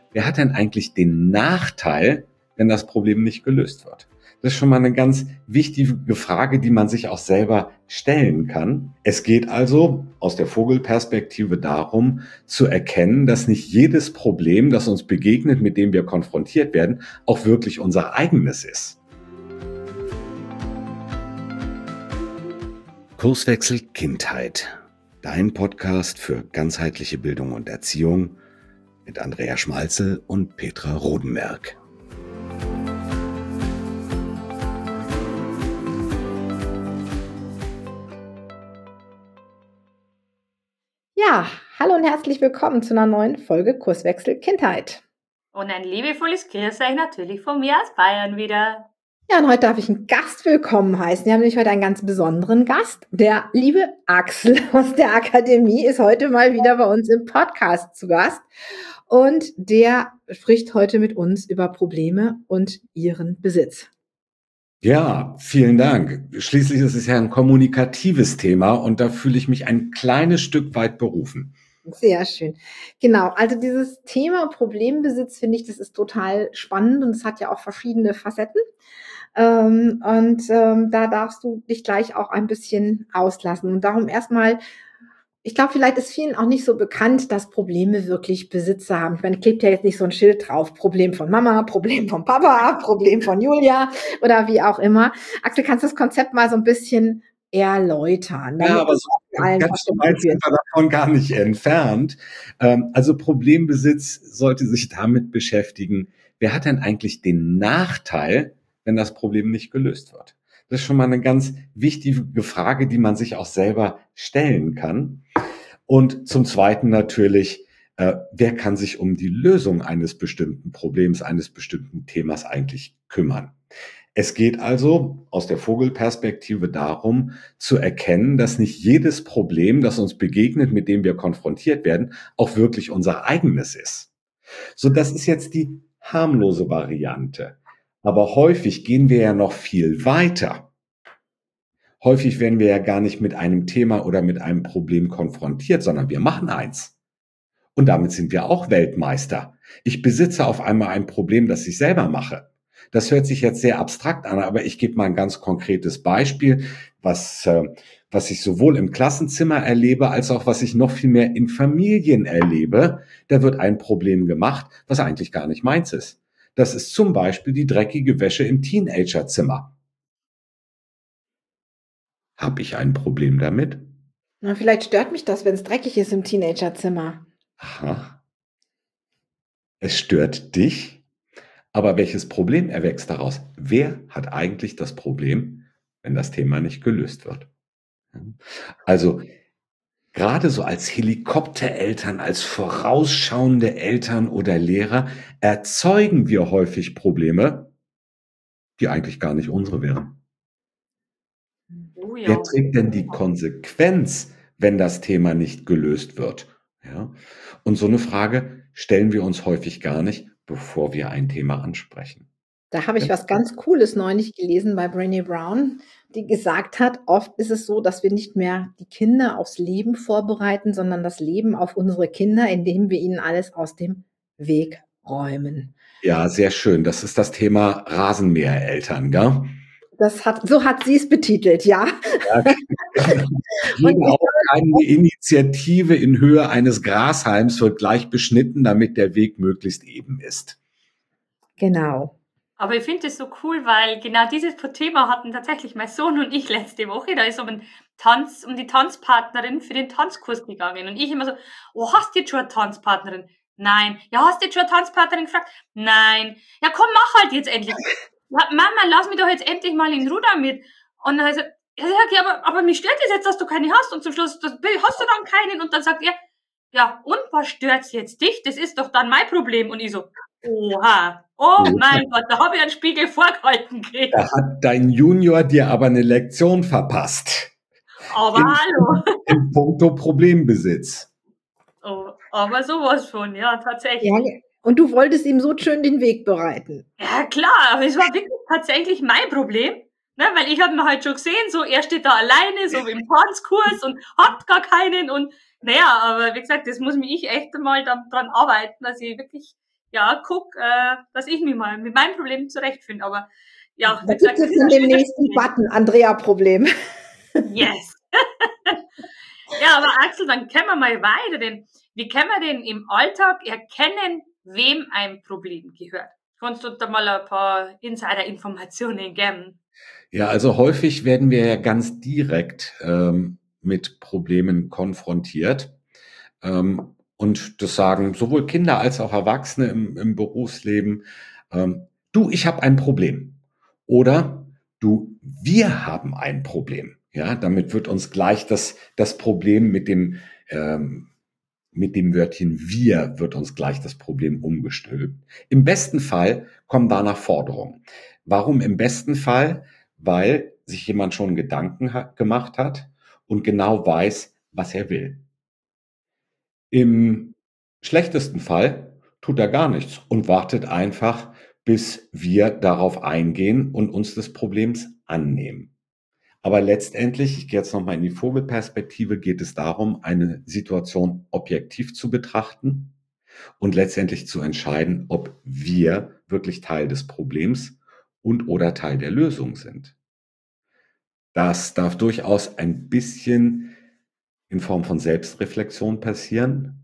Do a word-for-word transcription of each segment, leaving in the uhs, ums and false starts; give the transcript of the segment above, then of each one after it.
Wer hat denn eigentlich den Nachteil, wenn das Problem nicht gelöst wird? Das ist schon mal eine ganz wichtige Frage, die man sich auch selber stellen kann. Es geht also aus der Vogelperspektive darum, zu erkennen, dass nicht jedes Problem, das uns begegnet, mit dem wir konfrontiert werden, auch wirklich unser eigenes ist. Kurswechsel Kindheit. Dein Podcast für ganzheitliche Bildung und Erziehung mit Andrea Schmalzel und Petra Rodenberg. Ja, hallo und herzlich willkommen zu einer neuen Folge Kurswechsel Kindheit. Und ein liebevolles Grüß euch natürlich von mir aus Bayern wieder. Ja, und heute darf ich einen Gast willkommen heißen. Wir haben nämlich heute einen ganz besonderen Gast. Der liebe Axel aus der Akademie ist heute mal wieder bei uns im Podcast zu Gast. Und der spricht heute mit uns über Probleme und ihren Besitz. Ja, vielen Dank. Schließlich ist es ja ein kommunikatives Thema und da fühle ich mich ein kleines Stück weit berufen. Sehr schön. Genau, also dieses Thema Problembesitz, finde ich, das ist total spannend und es hat ja auch verschiedene Facetten. Ähm, und ähm, da darfst du dich gleich auch ein bisschen auslassen. Und darum erstmal, ich glaube, vielleicht ist vielen auch nicht so bekannt, dass Probleme wirklich Besitzer haben. Ich meine, klebt ja jetzt nicht so ein Schild drauf, Problem von Mama, Problem von Papa, Problem von Julia oder wie auch immer. Axel, kannst du das Konzept mal so ein bisschen erläutern? Ja, aber so ganz so weit sind wir davon gar nicht entfernt. Also Problembesitz sollte sich damit beschäftigen, wer hat denn eigentlich den Nachteil, wenn das Problem nicht gelöst wird? Das ist schon mal eine ganz wichtige Frage, die man sich auch selber stellen kann. Und zum Zweiten natürlich, äh, wer kann sich um die Lösung eines bestimmten Problems, eines bestimmten Themas eigentlich kümmern? Es geht also aus der Vogelperspektive darum, zu erkennen, dass nicht jedes Problem, das uns begegnet, mit dem wir konfrontiert werden, auch wirklich unser eigenes ist. So, das ist jetzt die harmlose Variante. Aber häufig gehen wir ja noch viel weiter. Häufig werden wir ja gar nicht mit einem Thema oder mit einem Problem konfrontiert, sondern wir machen eins. Und damit sind wir auch Weltmeister. Ich besitze auf einmal ein Problem, das ich selber mache. Das hört sich jetzt sehr abstrakt an, aber ich gebe mal ein ganz konkretes Beispiel, was, äh, was ich sowohl im Klassenzimmer erlebe, als auch was ich noch viel mehr in Familien erlebe. Da wird ein Problem gemacht, was eigentlich gar nicht meins ist. Das ist zum Beispiel die dreckige Wäsche im Teenagerzimmer. Habe ich ein Problem damit? Na, vielleicht stört mich das, wenn es dreckig ist im Teenagerzimmer. Aha. Es stört dich? Aber welches Problem erwächst daraus? Wer hat eigentlich das Problem, wenn das Thema nicht gelöst wird? Also gerade so als Helikoptereltern, als vorausschauende Eltern oder Lehrer erzeugen wir häufig Probleme, die eigentlich gar nicht unsere wären. Oh ja. Wer trägt denn die Konsequenz, wenn das Thema nicht gelöst wird? Ja? Und so eine Frage stellen wir uns häufig gar nicht, bevor wir ein Thema ansprechen. Da habe ich was ganz Cooles neulich gelesen bei Brené Brown, die gesagt hat, oft ist es so, dass wir nicht mehr die Kinder aufs Leben vorbereiten, sondern das Leben auf unsere Kinder, indem wir ihnen alles aus dem Weg räumen. Ja, sehr schön. Das ist das Thema Rasenmähereltern, gell? Das hat, so hat sie es betitelt, ja. Ja, jede aufkeimende Initiative in Höhe eines Grashalms wird gleich beschnitten, damit der Weg möglichst eben ist. Genau. Aber ich finde es so cool, weil genau dieses Thema hatten tatsächlich mein Sohn und ich letzte Woche. Da ist um einen Tanz, um die Tanzpartnerin für den Tanzkurs gegangen. Und ich immer so, oh, hast du jetzt schon eine Tanzpartnerin? Nein. Ja, hast du jetzt schon eine Tanzpartnerin gefragt? Nein. Ja, komm, mach halt jetzt endlich. Ja, Mama, lass mich doch jetzt endlich mal in Ruhe damit. Und dann hat er gesagt, ja, ja, aber, aber mich stört es jetzt, dass du keine hast. Und zum Schluss das, hast du dann keinen. Und dann sagt er, ja, und was stört's jetzt dich? Das ist doch dann mein Problem. Und ich so, oha, oh mein Gott, da habe ich einen Spiegel vorgehalten gekriegt. Da hat dein Junior dir aber eine Lektion verpasst. Aber in, hallo. In puncto Problembesitz. Oh, aber sowas von, ja, tatsächlich. Ja, und du wolltest ihm so schön den Weg bereiten. Ja, klar, aber es war wirklich tatsächlich mein Problem. Ne, weil ich habe mir halt schon gesehen, so er steht da alleine, so im Tanzkurs und hat gar keinen. Und naja, aber wie gesagt, das muss mich ich echt mal dann dran arbeiten, dass ich wirklich ja, guck, äh, dass ich mich mal mit meinem Problem zurechtfinde. Aber ja, da gibt es in dem nächsten Button Andrea-Problem. Yes. Ja, aber Axel, dann können wir mal weiter, denn wie können wir denn im Alltag erkennen, wem ein Problem gehört? Kannst du da mal ein paar Insider-Informationen geben? Ja, also häufig werden wir ja ganz direkt ähm, mit Problemen konfrontiert. Ähm, und das sagen sowohl Kinder als auch Erwachsene im, im Berufsleben. Ähm, du, ich habe ein Problem. Oder du, wir haben ein Problem. Ja, damit wird uns gleich das, das Problem mit dem, ähm, mit dem Wörtchen wir wird uns gleich das Problem umgestülpt. Im besten Fall kommen danach Forderungen. Warum im besten Fall? Weil sich jemand schon Gedanken hat, gemacht hat und genau weiß, was er will. Im schlechtesten Fall tut er gar nichts und wartet einfach, bis wir darauf eingehen und uns des Problems annehmen. Aber letztendlich, ich gehe jetzt nochmal in die Vogelperspektive, geht es darum, eine Situation objektiv zu betrachten und letztendlich zu entscheiden, ob wir wirklich Teil des Problems und oder Teil der Lösung sind. Das darf durchaus ein bisschen in Form von Selbstreflexion passieren,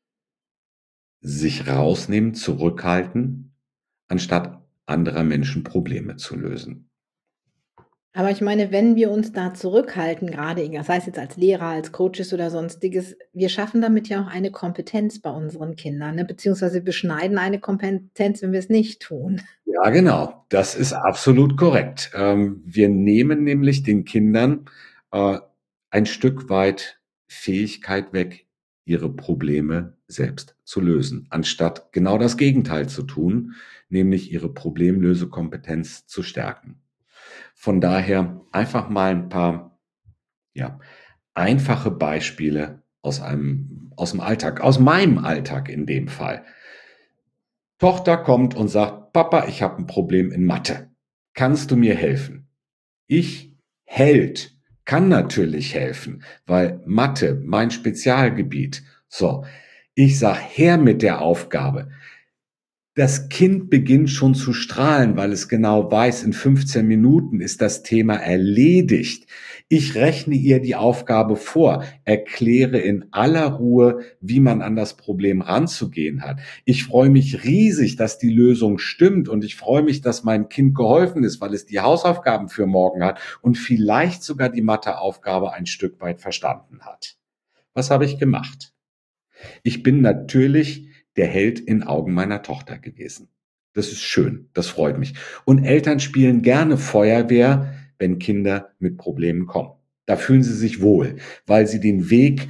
sich rausnehmen, zurückhalten, anstatt anderer Menschen Probleme zu lösen. Aber ich meine, wenn wir uns da zurückhalten, gerade sei es jetzt als Lehrer, als Coaches oder sonstiges, wir schaffen damit ja auch eine Kompetenz bei unseren Kindern, ne? Beziehungsweise beschneiden eine Kompetenz, wenn wir es nicht tun. Ja, genau. Das ist absolut korrekt. Ähm, wir nehmen nämlich den Kindern äh, ein Stück weit Fähigkeit weg, ihre Probleme selbst zu lösen, anstatt genau das Gegenteil zu tun, nämlich ihre Problemlösekompetenz zu stärken. Von daher einfach mal ein paar, ja, einfache Beispiele aus einem, aus dem Alltag, aus meinem Alltag in dem Fall. Tochter kommt und sagt, Papa, ich habe ein Problem in Mathe. Kannst du mir helfen? Ich, Held, kann natürlich helfen, weil Mathe mein Spezialgebiet. So, ich sag, her mit der Aufgabe. Das Kind beginnt schon zu strahlen, weil es genau weiß, in fünfzehn Minuten ist das Thema erledigt. Ich rechne ihr die Aufgabe vor, erkläre in aller Ruhe, wie man an das Problem ranzugehen hat. Ich freue mich riesig, dass die Lösung stimmt und ich freue mich, dass meinem Kind geholfen ist, weil es die Hausaufgaben für morgen hat und vielleicht sogar die Matheaufgabe ein Stück weit verstanden hat. Was habe ich gemacht? Ich bin natürlich der Held in Augen meiner Tochter gewesen. Das ist schön, das freut mich. Und Eltern spielen gerne Feuerwehr, wenn Kinder mit Problemen kommen. Da fühlen sie sich wohl, weil sie den Weg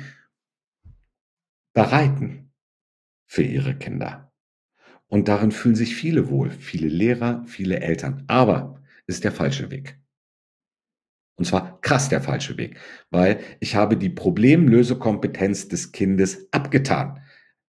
bereiten für ihre Kinder. Und darin fühlen sich viele wohl, viele Lehrer, viele Eltern. Aber es ist der falsche Weg. Und zwar krass der falsche Weg, weil ich habe die Problemlösekompetenz des Kindes abgetan.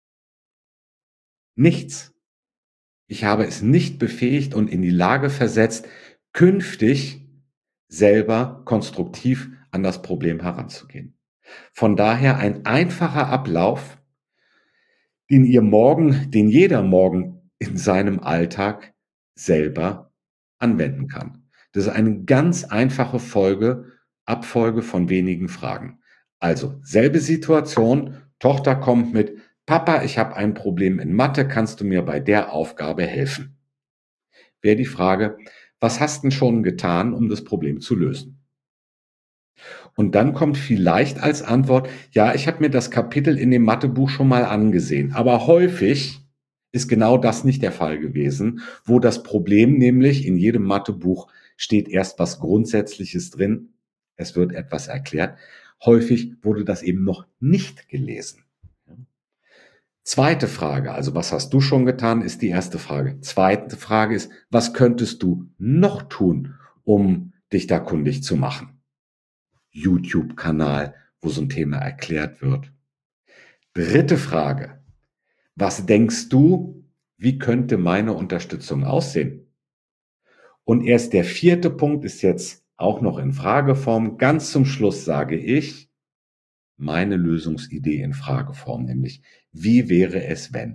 Nichts. Ich habe es nicht befähigt und in die Lage versetzt, künftig selber konstruktiv an das Problem heranzugehen. Von daher ein einfacher Ablauf, den ihr morgen, den jeder morgen in seinem Alltag selber anwenden kann. Das ist eine ganz einfache Folge, Abfolge von wenigen Fragen. Also selbe Situation, Tochter kommt mit, Papa, ich habe ein Problem in Mathe, kannst du mir bei der Aufgabe helfen? Wäre die Frage, was hast du schon getan, um das Problem zu lösen? Und dann kommt vielleicht als Antwort, ja, ich habe mir das Kapitel in dem Mathebuch schon mal angesehen. Aber häufig ist genau das nicht der Fall gewesen, wo das Problem nämlich in jedem Mathebuch steht erst was Grundsätzliches drin, es wird etwas erklärt. Häufig wurde das eben noch nicht gelesen. Zweite Frage, also was hast du schon getan, ist die erste Frage. Zweite Frage ist, was könntest du noch tun, um dich da kundig zu machen? YouTube-Kanal, wo so ein Thema erklärt wird. Dritte Frage, was denkst du, wie könnte meine Unterstützung aussehen? Und erst der vierte Punkt ist jetzt auch noch in Frageform. Ganz zum Schluss sage ich meine Lösungsidee in Frageform, nämlich wie wäre es, wenn?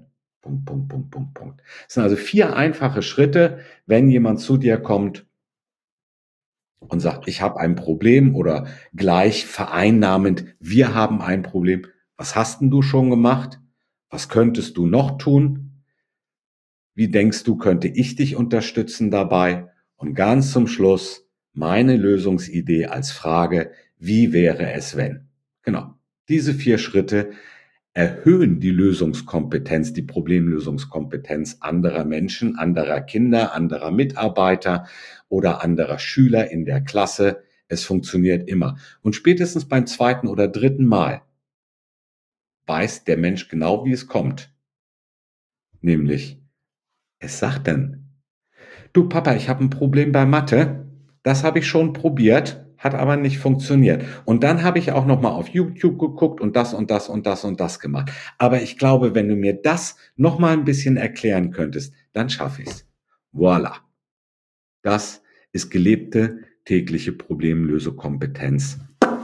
Punkt, Punkt, Punkt, Punkt, Punkt. Das sind also vier einfache Schritte, wenn jemand zu dir kommt und sagt, ich habe ein Problem oder gleich vereinnahmend, wir haben ein Problem. Was hast denn du schon gemacht? Was könntest du noch tun? Wie denkst du, könnte ich dich unterstützen dabei? Und ganz zum Schluss meine Lösungsidee als Frage, wie wäre es wenn? Genau. Diese vier Schritte erhöhen die Lösungskompetenz, die Problemlösungskompetenz anderer Menschen, anderer Kinder, anderer Mitarbeiter oder anderer Schüler in der Klasse. Es funktioniert immer. Und spätestens beim zweiten oder dritten Mal weiß der Mensch genau, wie es kommt. Nämlich, es sagt dann, du Papa, ich habe ein Problem bei Mathe. Das habe ich schon probiert, hat aber nicht funktioniert. Und dann habe ich auch noch mal auf YouTube geguckt und das und das und das und das gemacht. Aber ich glaube, wenn du mir das noch mal ein bisschen erklären könntest, dann schaffe ich es. Voilà. Das ist gelebte tägliche Problemlösekompetenz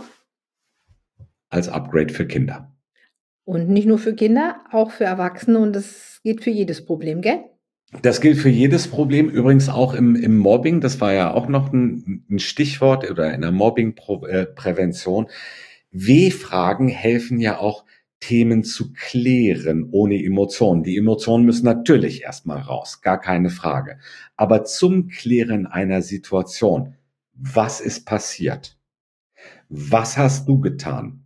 als Upgrade für Kinder. Und nicht nur für Kinder, auch für Erwachsene. Und das geht für jedes Problem, gell? Das gilt für jedes Problem, übrigens auch im, im Mobbing. Das war ja auch noch ein, ein Stichwort oder in der Mobbingprävention. W-Fragen helfen ja auch, Themen zu klären ohne Emotionen. Die Emotionen müssen natürlich erstmal raus, gar keine Frage. Aber zum Klären einer Situation, was ist passiert? Was hast du getan?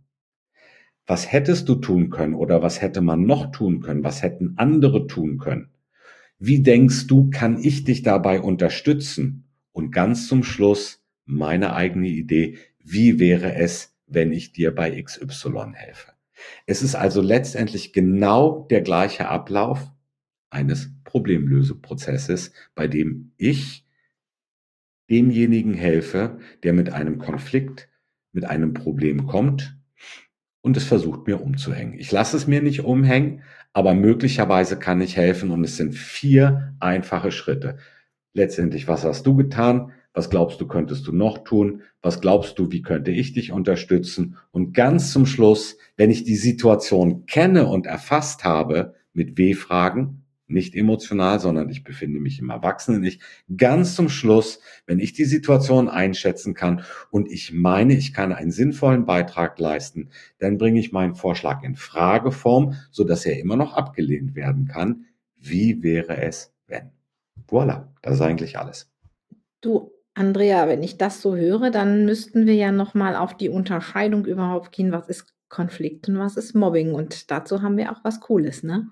Was hättest du tun können oder was hätte man noch tun können? Was hätten andere tun können? Wie denkst du, kann ich dich dabei unterstützen? Und ganz zum Schluss meine eigene Idee, wie wäre es, wenn ich dir bei X Y helfe? Es ist also letztendlich genau der gleiche Ablauf eines Problemlöseprozesses, bei dem ich demjenigen helfe, der mit einem Konflikt, mit einem Problem kommt und es versucht mir umzuhängen. Ich lasse es mir nicht umhängen, aber möglicherweise kann ich helfen und es sind vier einfache Schritte. Letztendlich, was hast du getan? Was glaubst du, könntest du noch tun? Was glaubst du, wie könnte ich dich unterstützen? Und ganz zum Schluss, wenn ich die Situation kenne und erfasst habe mit W-Fragen, nicht emotional, sondern ich befinde mich im Erwachsenen-Ich, ganz zum Schluss, wenn ich die Situation einschätzen kann und ich meine, ich kann einen sinnvollen Beitrag leisten, dann bringe ich meinen Vorschlag in Frageform, so dass er immer noch abgelehnt werden kann. Wie wäre es, wenn? Voilà, das ist eigentlich alles. Du, Andrea, wenn ich das so höre, dann müssten wir ja noch mal auf die Unterscheidung überhaupt gehen, was ist Konflikt und was ist Mobbing? Und dazu haben wir auch was Cooles, ne?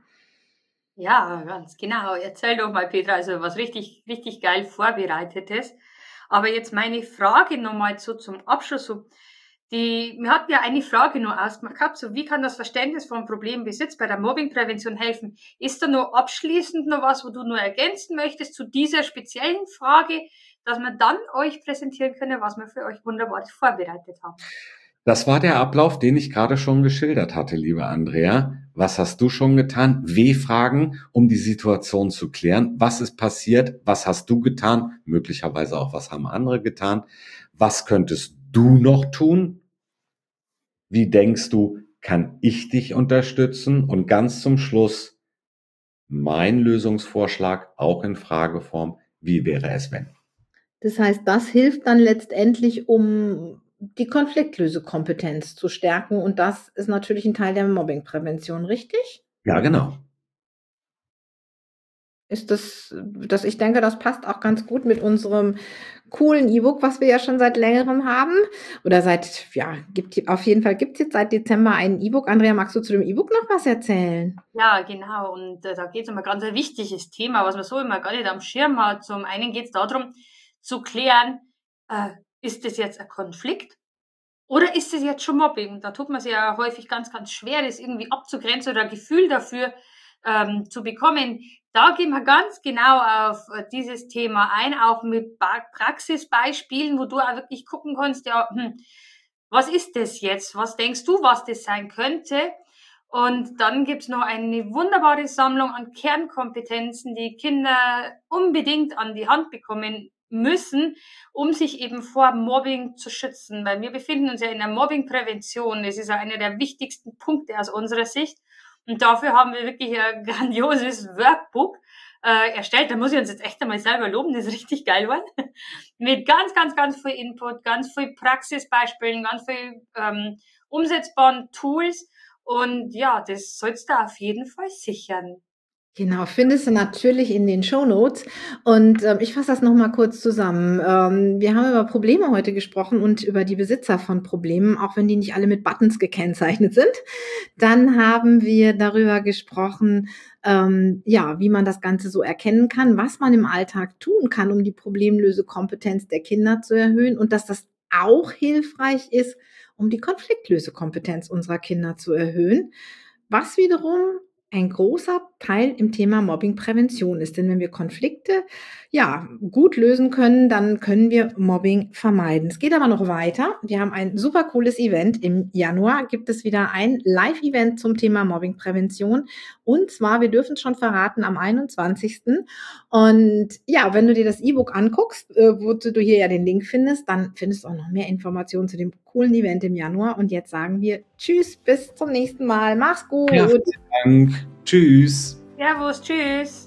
Ja, ganz genau. Erzähl doch mal, Petra, also was richtig, richtig geil Vorbereitetes. Aber jetzt meine Frage nochmal so zum Abschluss. So, die, wir hatten ja eine Frage nur ausgemacht gehabt, so wie kann das Verständnis von Problembesitz bei der Mobbingprävention helfen? Ist da noch abschließend noch was, wo du nur ergänzen möchtest zu dieser speziellen Frage, dass wir dann euch präsentieren können, was wir für euch wunderbar vorbereitet haben? Das war der Ablauf, den ich gerade schon geschildert hatte, liebe Andrea. Was hast du schon getan? W-Fragen, um die Situation zu klären. Was ist passiert? Was hast du getan? Möglicherweise auch, was haben andere getan? Was könntest du noch tun? Wie denkst du, kann ich dich unterstützen? Und ganz zum Schluss mein Lösungsvorschlag, auch in Frageform. Wie wäre es, wenn? Das heißt, das hilft dann letztendlich, um die Konfliktlösekompetenz zu stärken. Und das ist natürlich ein Teil der Mobbingprävention, richtig? Ja, genau. Ist das, das, ich denke, das passt auch ganz gut mit unserem coolen E-Book, was wir ja schon seit längerem haben. Oder seit, ja, gibt, auf jeden Fall gibt es jetzt seit Dezember ein E-Book. Andrea, magst du zu dem E-Book noch was erzählen? Ja, genau. Und äh, da geht es um ein ganz ein wichtiges Thema, was man so immer gar nicht am Schirm hat. Zum einen geht es darum, zu klären, äh, ist das jetzt ein Konflikt oder ist das jetzt schon Mobbing? Da tut man sich ja häufig ganz, ganz schwer, das irgendwie abzugrenzen oder ein Gefühl dafür ähm, zu bekommen. Da gehen wir ganz genau auf äh, dieses Thema ein, auch mit ba- Praxisbeispielen, wo du auch wirklich gucken kannst, ja, hm, was ist das jetzt? Was denkst du, was das sein könnte? Und dann gibt's noch eine wunderbare Sammlung an Kernkompetenzen, die Kinder unbedingt an die Hand bekommen müssen, um sich eben vor Mobbing zu schützen. Weil wir befinden uns ja in der Mobbingprävention. Das ist ja einer der wichtigsten Punkte aus unserer Sicht. Und dafür haben wir wirklich ein grandioses Workbook äh, erstellt. Da muss ich uns jetzt echt einmal selber loben, das ist richtig geil geworden. Mit ganz, ganz, ganz viel Input, ganz viel Praxisbeispielen, ganz viel ähm, umsetzbaren Tools. Und ja, das sollst du auf jeden Fall sichern. Genau, findest du natürlich in den Shownotes. Und ähm, ich fasse das nochmal kurz zusammen. Ähm, wir haben über Probleme heute gesprochen und über die Besitzer von Problemen, auch wenn die nicht alle mit Buttons gekennzeichnet sind. Dann haben wir darüber gesprochen, ähm, ja, wie man das Ganze so erkennen kann, was man im Alltag tun kann, um die Problemlösekompetenz der Kinder zu erhöhen und dass das auch hilfreich ist, um die Konfliktlösekompetenz unserer Kinder zu erhöhen, was wiederum ein großer Teil im Thema Mobbingprävention ist. Denn wenn wir Konflikte ja gut lösen können, dann können wir Mobbing vermeiden. Es geht aber noch weiter. Wir haben ein super cooles Event. Im Januar gibt es wieder ein Live-Event zum Thema Mobbingprävention. Und zwar, wir dürfen es schon verraten, am einundzwanzigsten Und ja, wenn du dir das E-Book anguckst, äh, wozu du hier ja den Link findest, dann findest du auch noch mehr Informationen zu dem coolen Event im Januar. Und jetzt sagen wir Tschüss, bis zum nächsten Mal. Mach's gut. Ja, vielen Dank. Tschüss. Servus, tschüss.